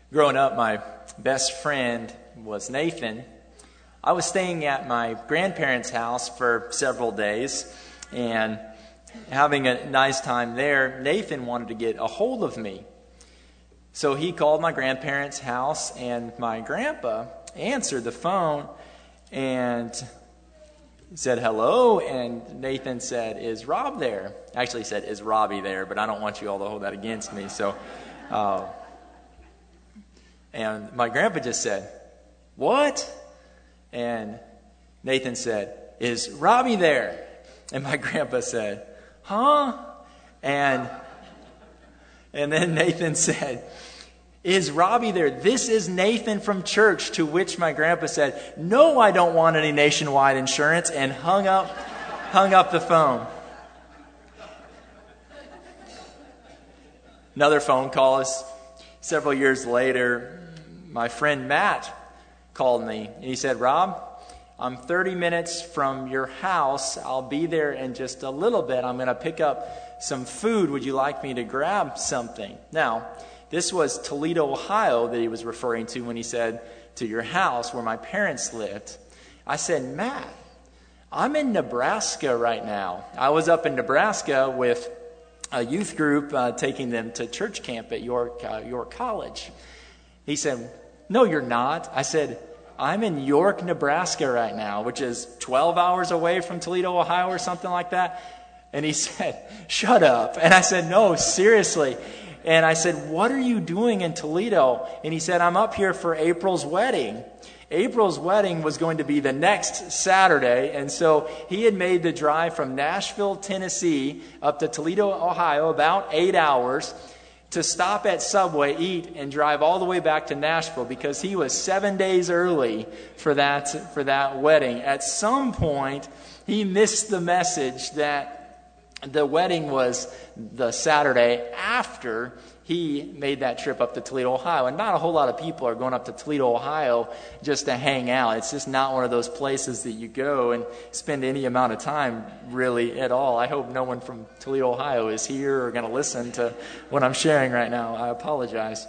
Growing up, my best friend was Nathan. I was staying at my grandparents' house for several days and having a nice time there. Nathan wanted to get a hold of me. So he called my grandparents' house, and my grandpa answered the phone and said hello, and Nathan said, "Is Rob there?" Actually, he said, "Is Robbie there?" But I don't want you all to hold that against me. And my grandpa just said, "What?" And Nathan said, "Is Robbie there?" And my grandpa said, "Huh?" And then Nathan said, "Is Robbie there? This is Nathan from church." To which my grandpa said, "No, I don't want any nationwide insurance," and hung up the phone. Another phone call is several years later. My friend Matt called me, and he said, "Rob, I'm 30 minutes from your house. I'll be there in just a little bit. I'm going to pick up some food. Would you like me to grab something?" Now, this was Toledo, Ohio that he was referring to when he said, "to your house," where my parents lived. I said, "Matt, I'm in Nebraska right now." I was up in Nebraska with a youth group taking them to church camp at York College. He said, "No, you're not." I said, "I'm in York, Nebraska right now," which is 12 hours away from Toledo, Ohio or something like that. And he said, "Shut up." And I said, "No, seriously." And I said, "What are you doing in Toledo?" And he said, "I'm up here for April's wedding." April's wedding was going to be the next Saturday, and so he had made the drive from Nashville, Tennessee, up to Toledo, Ohio, about 8 hours, to stop at Subway, eat, and drive all the way back to Nashville because he was 7 days early for that wedding. At some point, he missed the message that the wedding was the Saturday after he made that trip up to Toledo, Ohio. And not a whole lot of people are going up to Toledo, Ohio just to hang out. It's just not one of those places that you go and spend any amount of time really at all. I hope no one from Toledo, Ohio is here or going to listen to what I'm sharing right now. I apologize.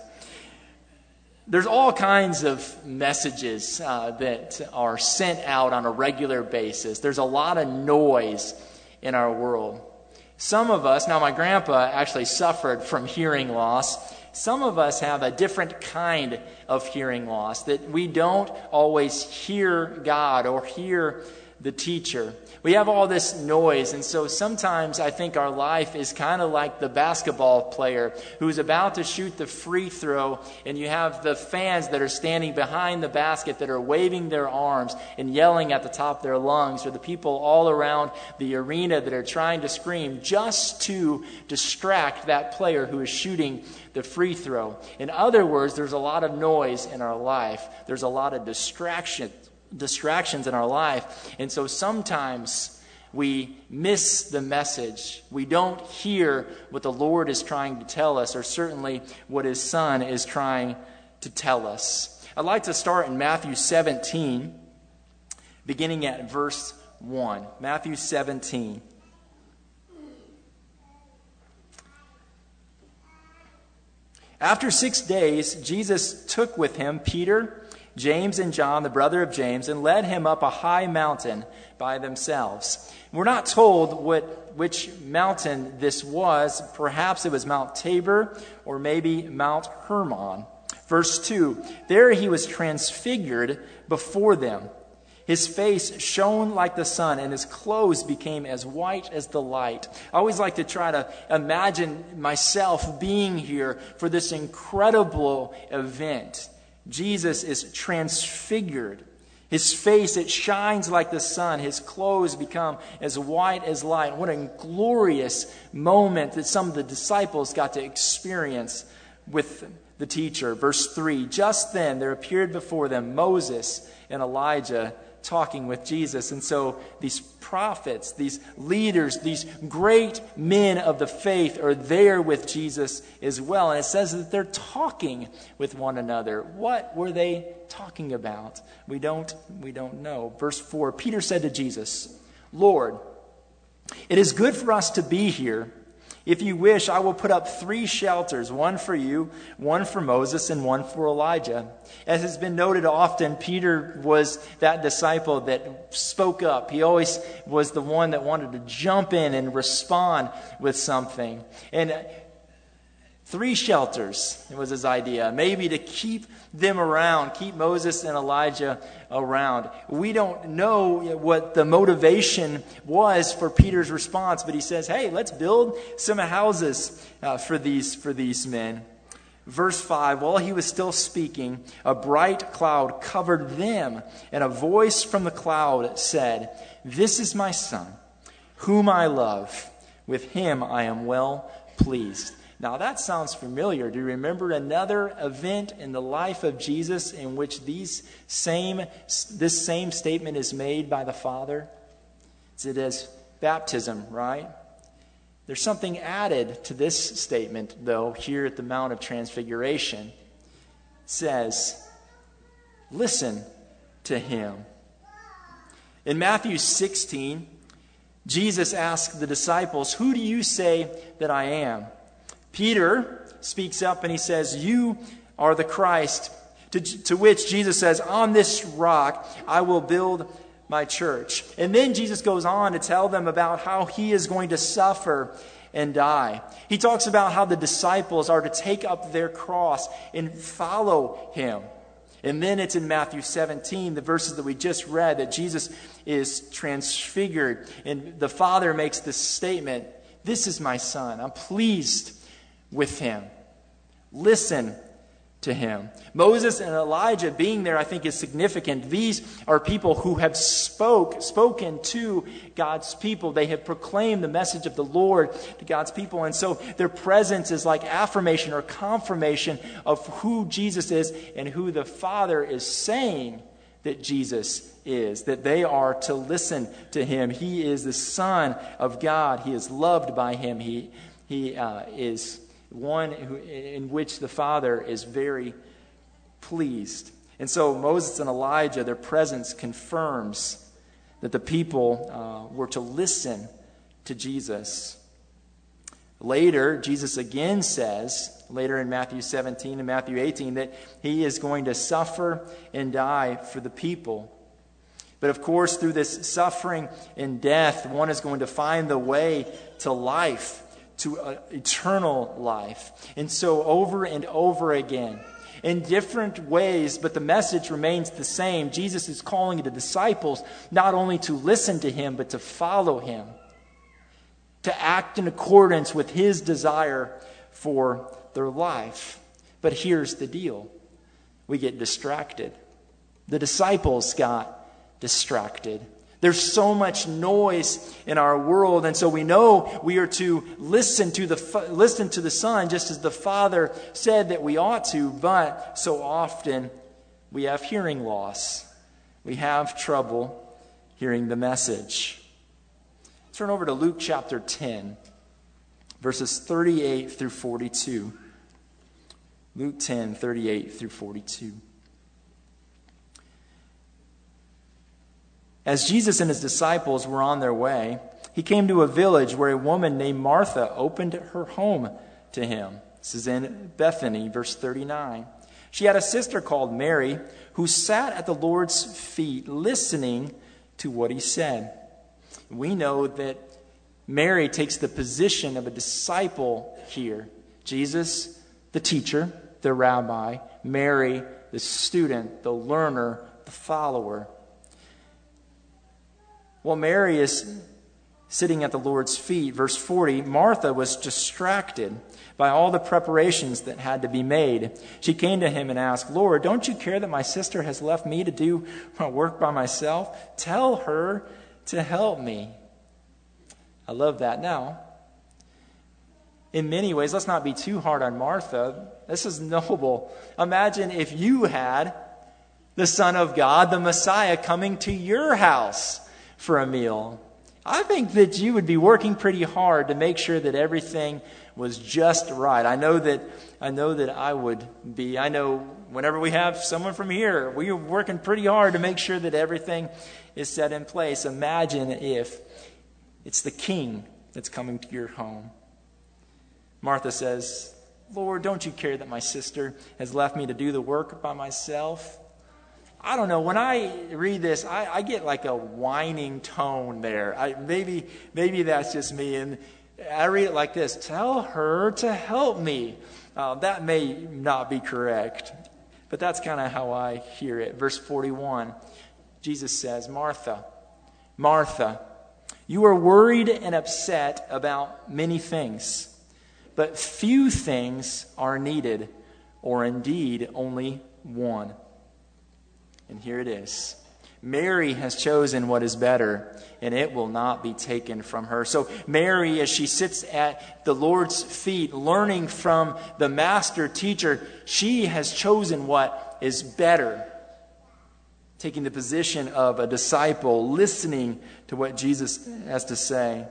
There's all kinds of messages that are sent out on a regular basis. There's a lot of noise in our world. Some of us, now my grandpa actually suffered from hearing loss. Some of us have a different kind of hearing loss, that we don't always hear God or hear the teacher. We have all this noise, and so sometimes I think our life is kind of like the basketball player who's about to shoot the free throw, and you have the fans that are standing behind the basket that are waving their arms and yelling at the top of their lungs, or the people all around the arena that are trying to scream just to distract that player who is shooting the free throw. In other words, there's a lot of noise in our life. There's a lot of distractions in our life. And so sometimes we miss the message. We don't hear what the Lord is trying to tell us, or certainly what His Son is trying to tell us. I'd like to start in Matthew 17, beginning at verse 1. Matthew 17. After 6 days, Jesus took with him Peter, James and John, the brother of James, and led him up a high mountain by themselves. We're not told which mountain this was. Perhaps it was Mount Tabor or maybe Mount Hermon. Verse 2, there he was transfigured before them. His face shone like the sun, and his clothes became as white as the light. I always like to try to imagine myself being here for this incredible event. Jesus is transfigured. His face, it shines like the sun. His clothes become as white as light. What a glorious moment that some of the disciples got to experience with the teacher. Verse 3, just then there appeared before them Moses and Elijah talking with Jesus. And so these prophets, these leaders, these great men of the faith are there with Jesus as well. And it says that they're talking with one another. What were they talking about? We don't know. Verse 4, Peter said to Jesus, Lord, it is good for us to be here. If you wish, I will put up 3 shelters, one for you, one for Moses, and one for Elijah. As has been noted often, Peter was that disciple that spoke up. He always was the one that wanted to jump in and respond with something. And 3 shelters was his idea, maybe to keep them around, keep Moses and Elijah around. We don't know what the motivation was for Peter's response, but he says, hey, let's build some houses for these men. Verse 5, while he was still speaking, a bright cloud covered them, and a voice from the cloud said, "This is my son, whom I love. With him I am well pleased." Now that sounds familiar. Do you remember another event in the life of Jesus in which this same statement is made by the Father? It is baptism, right? There's something added to this statement, though, here at the Mount of Transfiguration. It says, listen to him. In Matthew 16, Jesus asked the disciples, "Who do you say that I am?" Peter speaks up and he says, "You are the Christ." To which Jesus says, "On this rock I will build my church." And then Jesus goes on to tell them about how he is going to suffer and die. He talks about how the disciples are to take up their cross and follow him. And then it's in Matthew 17, the verses that we just read, that Jesus is transfigured. And the Father makes this statement, "This is my Son. I'm pleased with him. Listen to him." Moses and Elijah being there, I think, is significant. These are people who have spoken to God's people. They have proclaimed the message of the Lord to God's people. And so their presence is like affirmation or confirmation of who Jesus is and who the Father is saying that Jesus is, that they are to listen to him. He is the Son of God. He is loved by him. He is one in which the Father is very pleased. And so Moses and Elijah, their presence confirms that the people were to listen to Jesus. Later, Jesus again says, later in Matthew 17 and Matthew 18, that he is going to suffer and die for the people. But of course, through this suffering and death, one is going to find the way to life, to eternal life. And so over and over again, in different ways, but the message remains the same. Jesus is calling the disciples not only to listen to him, but to follow him, to act in accordance with his desire for their life. But here's the deal. We get distracted. The disciples got distracted. There's so much noise in our world, and so we know we are to listen to the Son, just as the Father said that we ought to, but so often we have hearing loss. We have trouble hearing the message. Turn over to Luke chapter 10, verses 38 through 42. Luke 10, 38 through 42. As Jesus and his disciples were on their way, he came to a village where a woman named Martha opened her home to him. This is in Bethany, verse 39. She had a sister called Mary who sat at the Lord's feet listening to what he said. We know that Mary takes the position of a disciple here. Jesus, the teacher, the rabbi. Mary, the student, the learner, the follower. While Mary is sitting at the Lord's feet, verse 40, Martha was distracted by all the preparations that had to be made. She came to him and asked, "Lord, don't you care that my sister has left me to do my work by myself? Tell her to help me." I love that. Now, in many ways, let's not be too hard on Martha. This is noble. Imagine if you had the Son of God, the Messiah, coming to your house for a meal. I think that you would be working pretty hard to make sure that everything was just right. I know that I would be. I know whenever we have someone from here, we are working pretty hard to make sure that everything is set in place. Imagine if it's the King that's coming to your home. Martha says, Lord, don't you care that my sister has left me to do the work by myself? I don't know. When I read this, I get like a whining tone there. Maybe that's just me. And I read it like this: tell her to help me. That may not be correct, but that's kind of how I hear it. Verse 41, Jesus says, Martha, Martha, you are worried and upset about many things, but few things are needed, or indeed only one. And here it is. Mary has chosen what is better, and it will not be taken from her. So Mary, as she sits at the Lord's feet, learning from the master teacher, she has chosen what is better, taking the position of a disciple, listening to what Jesus has to say.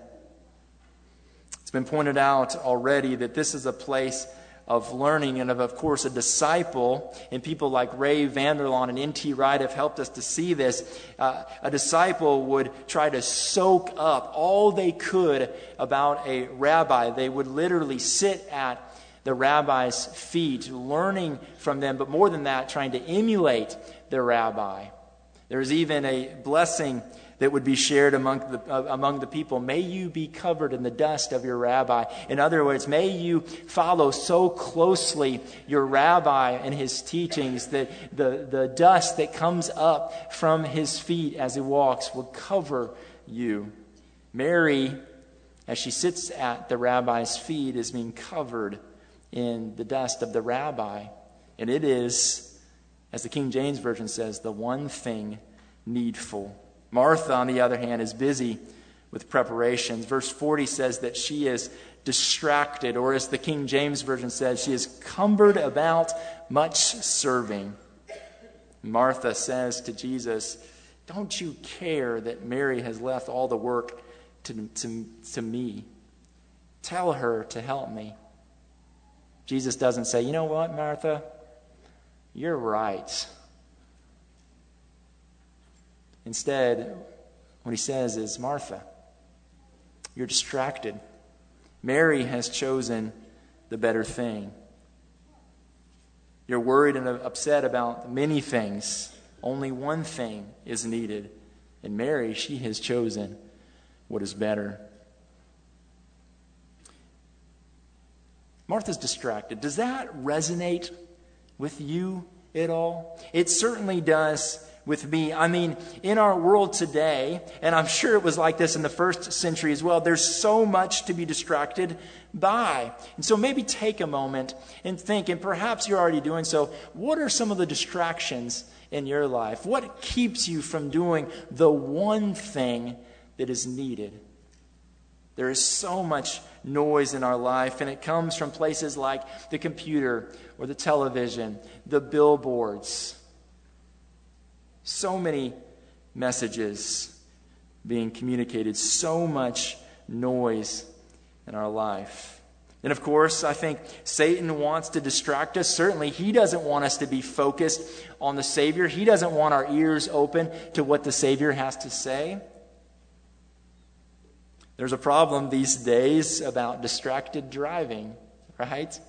It's been pointed out already that this is a place of learning, and of course, a disciple, and people like Ray Vanderlaan and N.T. Wright have helped us to see this. A disciple would try to soak up all they could about a rabbi. They would literally sit at the rabbi's feet, learning from them, but more than that, trying to emulate the rabbi. There's even a blessing that would be shared among the people. May you be covered in the dust of your rabbi. In other words, may you follow so closely your rabbi and his teachings that the dust that comes up from his feet as he walks will cover you. Mary, as she sits at the rabbi's feet, is being covered in the dust of the rabbi. And it is, as the King James Version says, the one thing needful. Martha, on the other hand, is busy with preparations. Verse 40 says that she is distracted, or as the King James Version says, she is cumbered about much serving. Martha says to Jesus, don't you care that Mary has left all the work to me? Tell her to help me. Jesus doesn't say, you know what, Martha? You're right. Instead, what he says is, Martha, you're distracted. Mary has chosen the better thing. You're worried and upset about many things. Only one thing is needed. And Mary, she has chosen what is better. Martha's distracted. Does that resonate with you at all? It certainly does with me. I mean, in our world today, and I'm sure it was like this in the first century as well, there's so much to be distracted by. And so maybe take a moment and think, and perhaps you're already doing so, what are some of the distractions in your life? What keeps you from doing the one thing that is needed? There is so much noise in our life, and it comes from places like the computer or the television, the billboards. So many messages being communicated, so much noise in our life. And of course, I think Satan wants to distract us. Certainly, he doesn't want us to be focused on the Savior. He doesn't want our ears open to what the Savior has to say. There's a problem these days about distracted driving, right?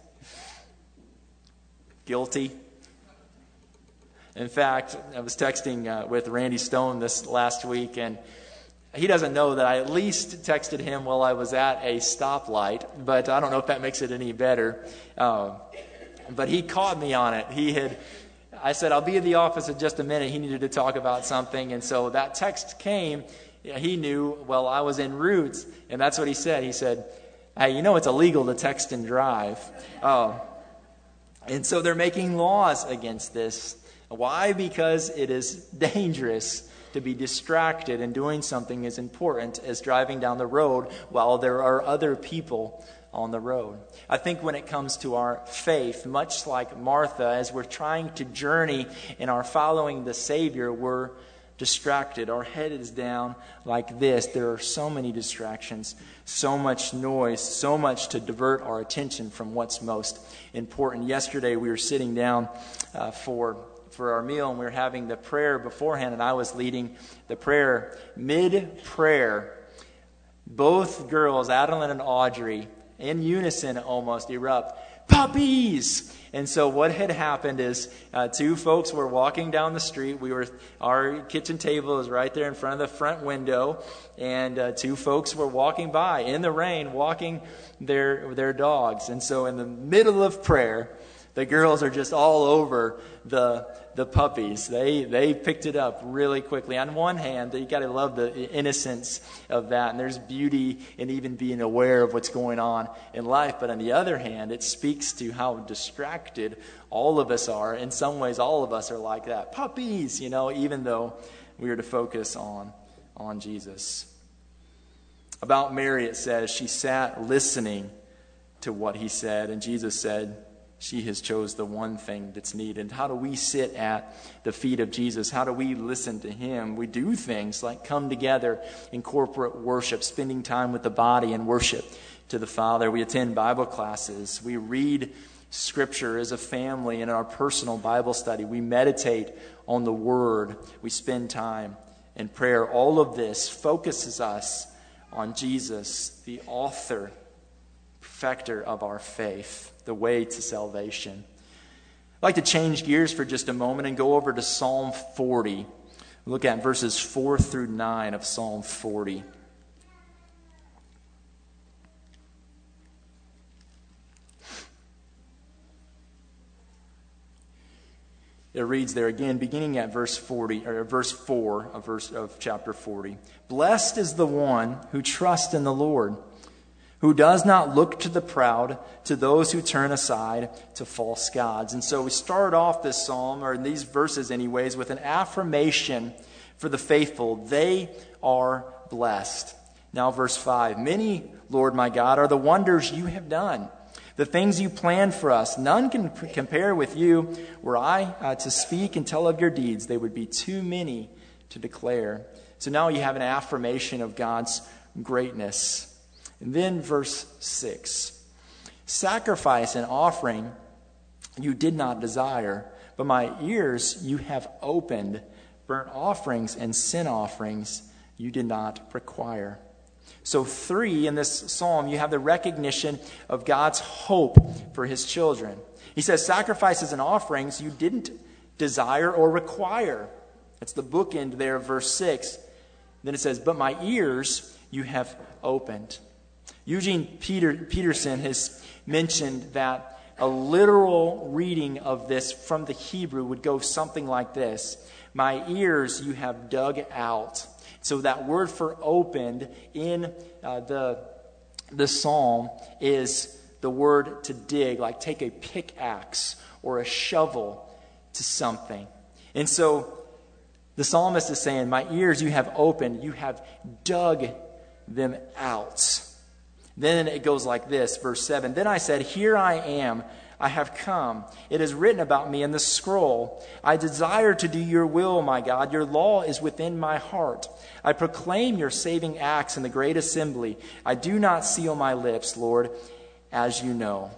Guilty. In fact, I was texting with Randy Stone this last week, and he doesn't know that I at least texted him while I was at a stoplight, but I don't know if that makes it any better. But he caught me on it. I said, I'll be at the office in just a minute. He needed to talk about something, and so that text came. He knew, well, I was en route, and that's what he said. He said, hey, you know it's illegal to text and drive. And so they're making laws against this. Why? Because it is dangerous to be distracted and doing something as important as driving down the road while there are other people on the road. I think when it comes to our faith, much like Martha, as we're trying to journey in our following the Savior, we're distracted. Our head is down like this. There are so many distractions, so much noise, so much to divert our attention from what's most important. Yesterday we were sitting down for our meal, and we were having the prayer beforehand, and I was leading the prayer. Mid-prayer, both girls, Adeline and Audrey, in unison almost erupt, "Puppies!" And so what had happened is two folks were walking down the street. Our kitchen table is right there in front of the front window, and two folks were walking by in the rain, walking their dogs. And so in the middle of prayer, the girls are just all over the puppies. They picked it up really quickly. On one hand, you got to love the innocence of that, and there's beauty in even being aware of what's going on in life. But on the other hand, it speaks to how distracted all of us are. In some ways, all of us are like that. Puppies, even though we are to focus on Jesus. About Mary, it says, she sat listening to what he said, and Jesus said, she has chose the one thing that's needed. How do we sit at the feet of Jesus? How do we listen to him? We do things like come together in corporate worship, spending time with the body and worship to the Father. We attend Bible classes. We read Scripture as a family in our personal Bible study. We meditate on the Word. We spend time in prayer. All of this focuses us on Jesus, the author, perfecter of our faith, the way to salvation. I'd like to change gears for just a moment and go over to Psalm 40. Look at verses 4 through 9 of Psalm 40. It reads there again, beginning at verse 40 or verse 4 of chapter 40. Blessed is the one who trusts in the Lord, who does not look to the proud, to those who turn aside to false gods. And so we start off this psalm, or in these verses anyways, with an affirmation for the faithful. They are blessed. Now verse 5. Many, Lord my God, are the wonders you have done, the things you planned for us. None can compare with you. Were I to speak and tell of your deeds, they would be too many to declare. So now you have an affirmation of God's greatness. And then verse 6. Sacrifice and offering you did not desire, but my ears you have opened. Burnt offerings and sin offerings you did not require. So 3, in this psalm, you have the recognition of God's hope for his children. He says, sacrifices and offerings you didn't desire or require. That's the bookend there of verse 6. Then it says, but my ears you have opened. Eugene Peterson has mentioned that a literal reading of this from the Hebrew would go something like this. My ears you have dug out. So that word for opened in the psalm is the word to dig, like take a pickaxe or a shovel to something. And so the psalmist is saying, my ears you have opened, you have dug them out. Then it goes like this, verse 7. Then I said, here I am, I have come. It is written about me in the scroll. I desire to do your will, my God. Your law is within my heart. I proclaim your saving acts in the great assembly. I do not seal my lips, Lord, as you know.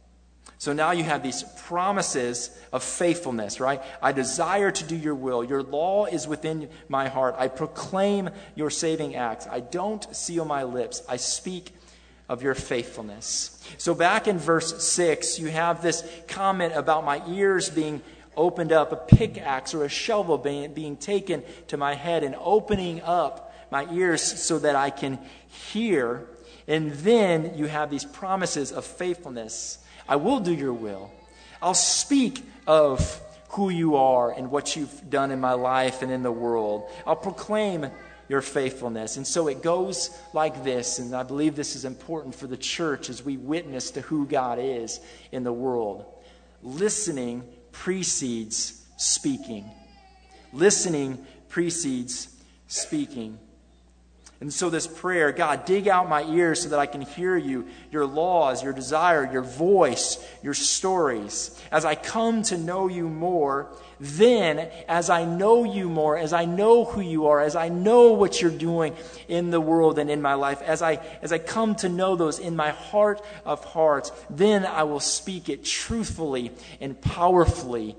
So now you have these promises of faithfulness, right? I desire to do your will. Your law is within my heart. I proclaim your saving acts. I don't seal my lips. I speak of your faithfulness. So back in verse 6, you have this comment about my ears being opened up, a pickaxe or a shovel being taken to my head and opening up my ears so that I can hear. And then you have these promises of faithfulness. I will do your will. I'll speak of who you are and what you've done in my life and in the world. I'll proclaim your faithfulness. And so it goes like this, and I believe this is important for the church as we witness to who God is in the world. Listening precedes speaking. Listening precedes speaking. And so this prayer, God, dig out my ears so that I can hear you, your laws, your desire, your voice, your stories. As I come to know you more, then as I know you more, as I know who you are, as I know what you're doing in the world and in my life, as I come to know those in my heart of hearts, then I will speak it truthfully and powerfully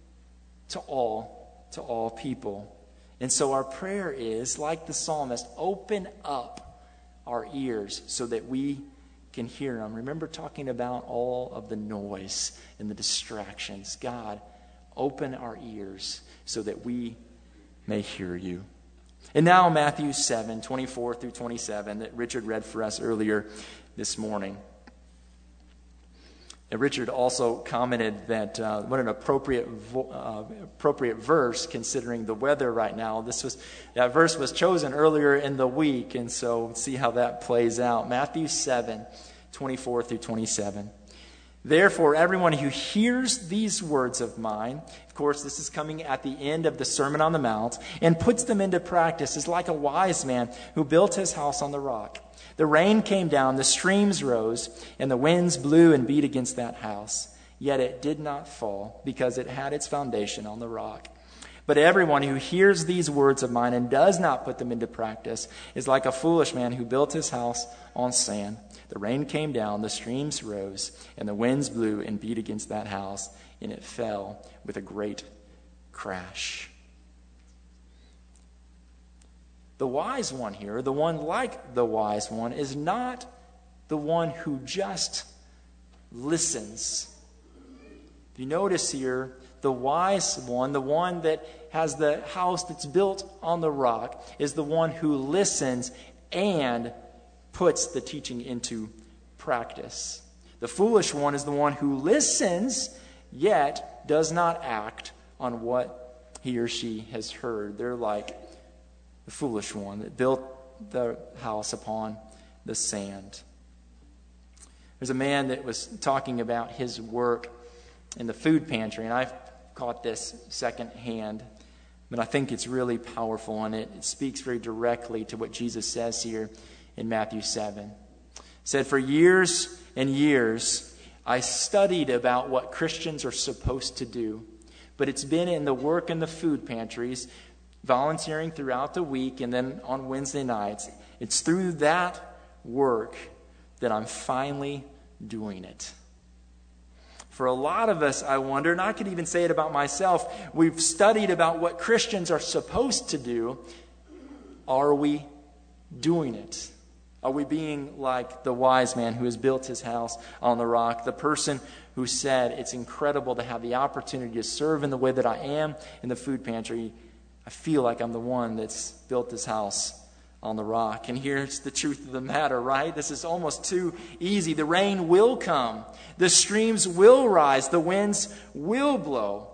to all people. And so our prayer is, like the psalmist, open up our ears so that we can hear him. Remember talking about all of the noise and the distractions. God, open our ears so that we may hear you. And now Matthew 7, 24 through 27 that Richard read for us earlier this morning. And Richard also commented that what an appropriate verse considering the weather right now. That verse was chosen earlier in the week, and so let's see how that plays out. Matthew 7, 24 through 27. Therefore, everyone who hears these words of mine, of course, this is coming at the end of the Sermon on the Mount, and puts them into practice is like a wise man who built his house on the rock. The rain came down, the streams rose, and the winds blew and beat against that house. Yet it did not fall, because it had its foundation on the rock. But everyone who hears these words of mine and does not put them into practice is like a foolish man who built his house on sand. The rain came down, the streams rose, and the winds blew and beat against that house, and it fell with a great crash. The wise one here, the one like the wise one, is not the one who just listens. If you notice here, the wise one, the one that has the house that's built on the rock, is the one who listens and puts the teaching into practice. The foolish one is the one who listens, yet does not act on what he or she has heard. They're like the foolish one that built the house upon the sand. There's a man that was talking about his work in the food pantry, and I've caught this secondhand, but I think it's really powerful, and it speaks very directly to what Jesus says here in Matthew 7. He said, "For years and years, I studied about what Christians are supposed to do, but it's been in the work in the food pantries, volunteering throughout the week, and then on Wednesday nights. It's through that work that I'm finally doing it." For a lot of us, I wonder, and I could even say it about myself, we've studied about what Christians are supposed to do. Are we doing it? Are we being like the wise man who has built his house on the rock? The person who said, it's incredible to have the opportunity to serve in the way that I am in the food pantry. I feel like I'm the one that's built this house on the rock. And here's the truth of the matter, right? This is almost too easy. The rain will come. The streams will rise. The winds will blow.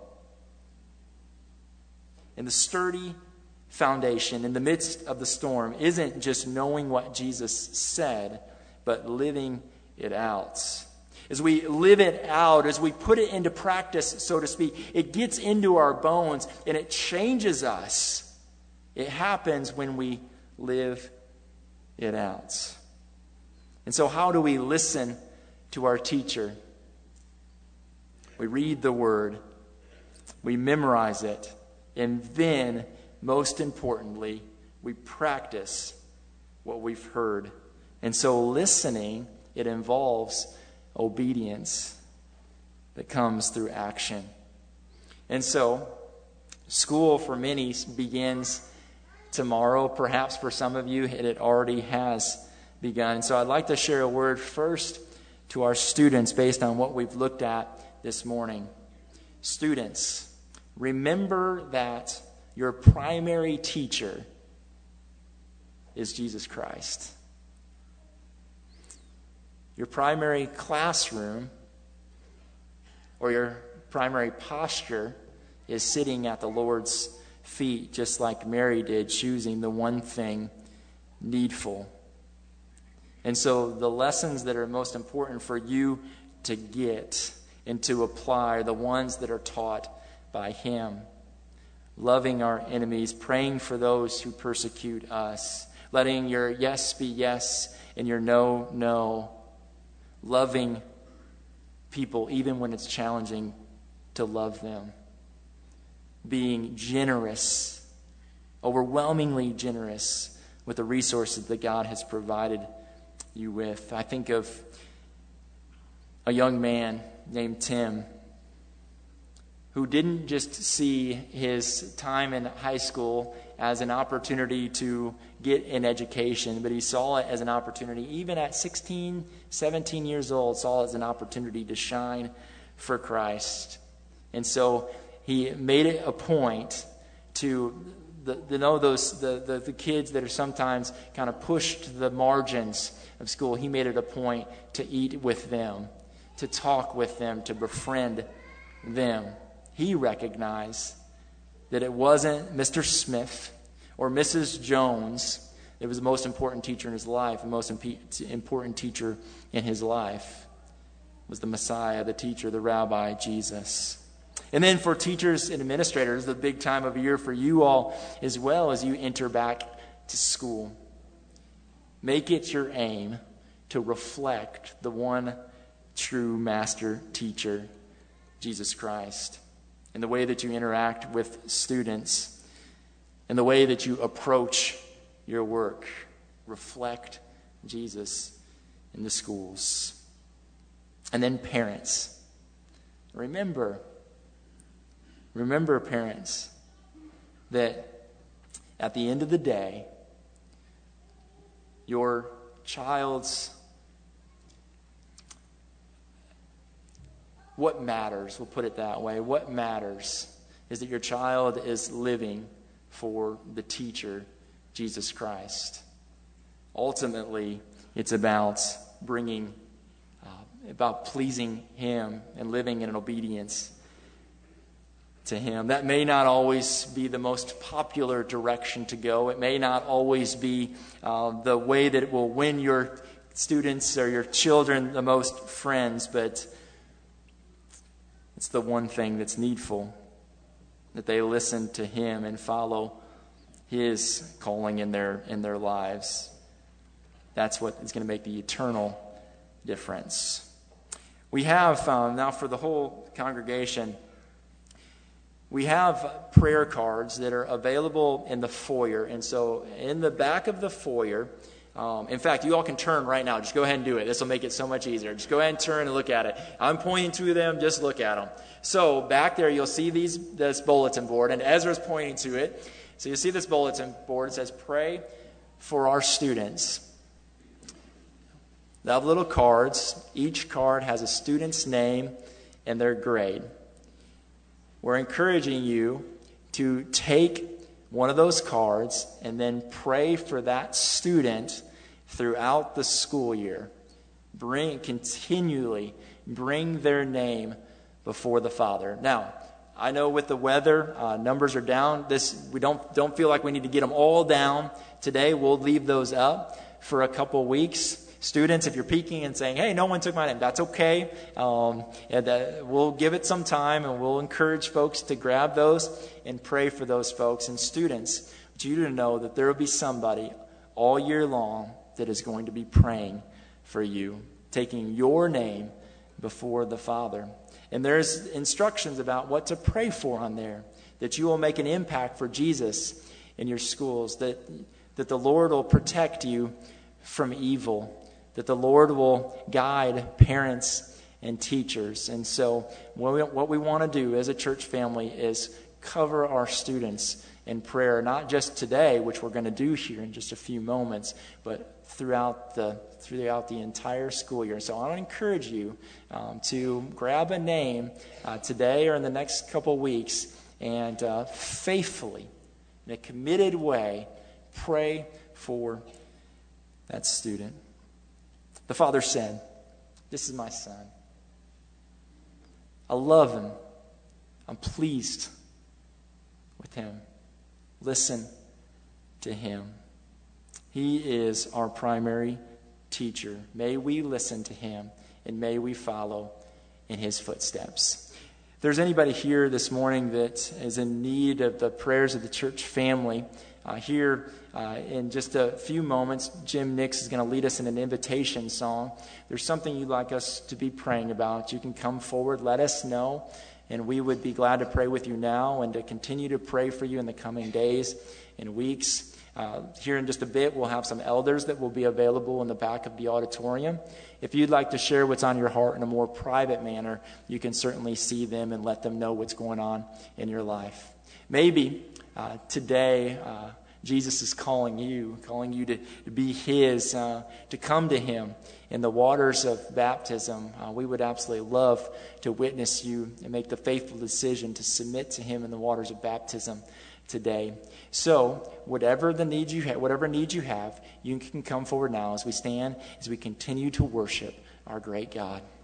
And the sturdy foundation in the midst of the storm isn't just knowing what Jesus said, but living it out. As we live it out, as we put it into practice, so to speak, it gets into our bones and it changes us. It happens when we live it out. And so how do we listen to our teacher? We read the word, we memorize it, and then, most importantly, we practice what we've heard. And so listening, it involves obedience that comes through action. And so, school for many begins tomorrow. Perhaps for some of you, it already has begun. So I'd like to share a word first to our students based on what we've looked at this morning. Students, remember that your primary teacher is Jesus Christ. Your primary classroom or your primary posture is sitting at the Lord's feet, just like Mary did, choosing the one thing needful. And so the lessons that are most important for you to get and to apply are the ones that are taught by Him. Loving our enemies, praying for those who persecute us, letting your yes be yes and your no, no. Loving people even when it's challenging to love them. Being generous, overwhelmingly generous with the resources that God has provided you with. I think of a young man named Tim who didn't just see his time in high school as an opportunity to get an education, but he saw it as an opportunity, even at 16, 17 years old, saw it as an opportunity to shine for Christ. And so he made it a point to the kids that are sometimes kind of pushed to the margins of school. He made it a point to eat with them, to talk with them, to befriend them. He recognized that it wasn't Mr. Smith or Mrs. Jones that was the most important teacher in his life. The most important teacher in his life was the Messiah, the teacher, the Rabbi, Jesus. And then for teachers and administrators, the big time of year for you all as well as you enter back to school. Make it your aim to reflect the one true master teacher, Jesus Christ, in the way that you interact with students, in the way that you approach your work. Reflect Jesus in the schools. And then parents. Remember, parents, that at the end of the day, your child's, what matters, we'll put it that way, what matters is that your child is living for the teacher, Jesus Christ. Ultimately, it's about pleasing him and living in an obedience to him. That may not always be the most popular direction to go. It may not always be the way that it will win your students or your children the most friends, but it's the one thing that's needful, that they listen to him and follow his calling in their lives. That's what is going to make the eternal difference. We have, now for the whole congregation, we have prayer cards that are available in the foyer. And so in the back of the foyer, in fact, you all can turn right now. Just go ahead and do it. This will make it so much easier. Just go ahead and turn and look at it. I'm pointing to them. Just look at them. So back there, you'll see this bulletin board, and Ezra's pointing to it. So you see this bulletin board. It says, "Pray for our students." They have little cards. Each card has a student's name and their grade. We're encouraging you to take one of those cards and then pray for that student throughout the school year. Continually bring their name before the Father. Now, I know with the weather, numbers are down. We don't feel like we need to get them all down today. We'll leave those up for a couple weeks. Students, if you're peeking and saying, "Hey, no one took my name," that's okay. We'll give it some time, and we'll encourage folks to grab those and pray for those folks. And students, I want you to know that there will be somebody all year long that is going to be praying for you, taking your name before the Father. And there's instructions about what to pray for on there, that you will make an impact for Jesus in your schools, that the Lord will protect you from evil, that the Lord will guide parents and teachers. And so what we want to do as a church family is cover our students in prayer, not just today, which we're going to do here in just a few moments, but throughout the entire school year. So I want to encourage you to grab a name today or in the next couple weeks and faithfully, in a committed way, pray for that student. The Father said, "This is my son. I love him. I'm pleased with him. Listen to him. He is our primary teacher. May we listen to him, and may we follow in his footsteps." If there's anybody here this morning that is in need of the prayers of the church family, here in just a few moments, Jim Nix is going to lead us in an invitation song. If there's something you'd like us to be praying about, you can come forward, let us know, and we would be glad to pray with you now and to continue to pray for you in the coming days and weeks. Here in just a bit, we'll have some elders that will be available in the back of the auditorium. If you'd like to share what's on your heart in a more private manner, you can certainly see them and let them know what's going on in your life. Maybe today Jesus is calling you to be his, to come to him in the waters of baptism. We would absolutely love to witness you and make the faithful decision to submit to him in the waters of baptism today. So whatever need you have, you can come forward now as we stand, as we continue to worship our great God.